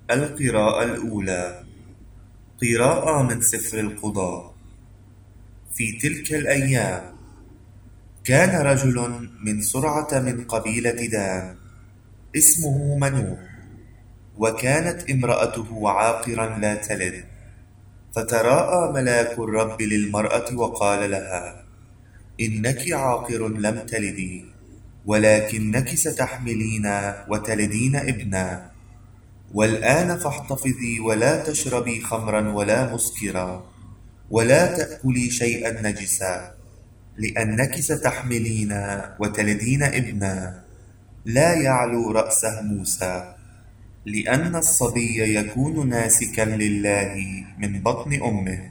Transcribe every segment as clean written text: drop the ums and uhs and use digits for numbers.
القراءة الأولى. قراءة من سفر القضاء. في تلك الأيام كان رجل من سرعة من قبيلة دان اسمه منوح، وكانت امرأته عاقرا لا تلد. فتراءى ملاك الرب للمرأة وقال لها: إنك عاقر لم تلدي، ولكنك ستحملين وتلدين ابنا. والآن فاحتفظي ولا تشربي خمرا ولا مسكرا، ولا تأكلي شيئا نجسا، لأنك ستحملين وتلدين ابنا لا يعلو رأسه موسى، لأن الصبي يكون ناسكا لله من بطن أمه.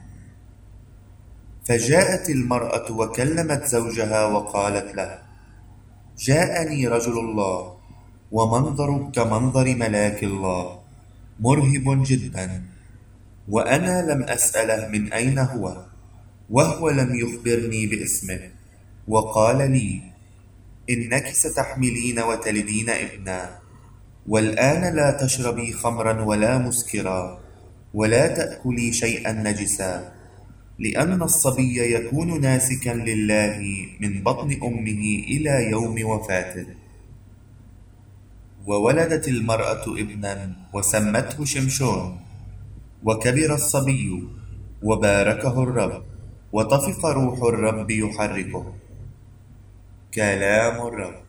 فجاءت المرأة وكلمت زوجها وقالت له: جاءني رجل الله، ومنظر كمنظر ملاك الله، مرهب جدا. وأنا لم أسأله من أين هو، وهو لم يخبرني باسمه، وقال لي: إنك ستحملين وتلدين ابنا، والآن لا تشربي خمرا ولا مسكرا، ولا تأكلي شيئا نجسا، لأن الصبي يكون ناسكا لله من بطن أمه إلى يوم وفاته. وولدت المرأة ابنا وسمته شمشون. وكبر الصبي وباركه الرب، وطفق روح الرب يحركه. كلام الرب.